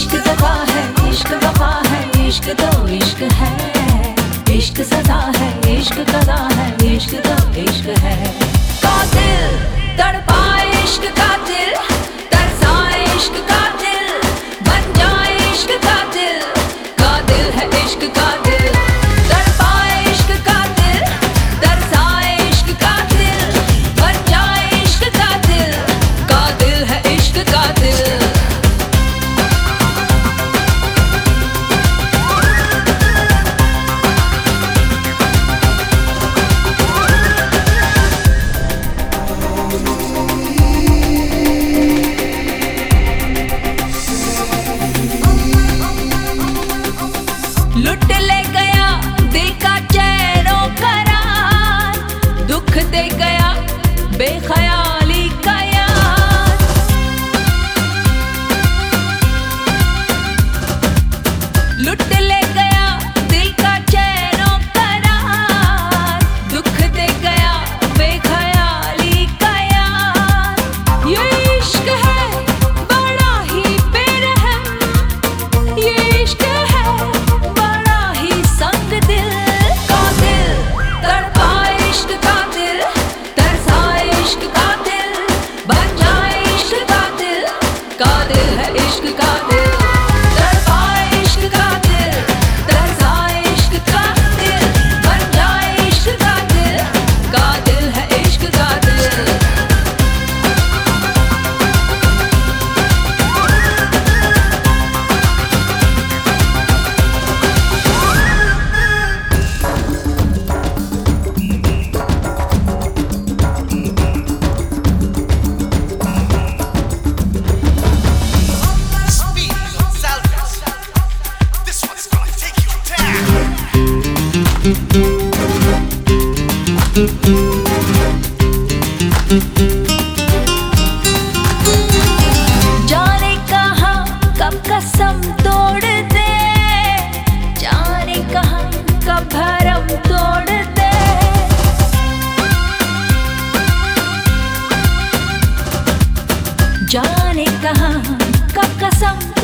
इश्क दगा है, इश्क वफा है, इश्क तो इश्क है। इश्क सजा है, इश्क कदा है, इश्क तो इश्क है। कातिल तड़पाए इश्क कातिल, तरसाए इश्क कातिल, बन जाए इश्क कातिल। कातिल है इश्क कातिल, तड़पाए इश्क कातिल, तरसाए इश्क कातिल, बन जाए इश्क कातिल। कातिल है इश्क कातिल। लुट ले गया दिल का चैनो करार, दुख दे गया बेख्याली का यार। लुट ले गया दिल का चैनो करार, दुख दे गया बेख्याली का यार। ये इश्क है बड़ा ही बेरहम, ये इश्क है बड़ा ही संग दिल। कातिल तड़पाए इश्क कातिल, तरसाए इश्क कातिल, बन जाए इश्क कातिल। कातिल है इश्क कातिल, तड़पाए इश्क कातिल, तरसाए इश्क कातिल, बन जाए इश्क कातिल। कातिल है इश्क कातिल। Speed Gonzalez. This one's gonna take you down. जाने कहाँ कब कसम तोड़ दे, जाने कहाँ कब भरम तोड़ दे। जाने कहाँ कब कसम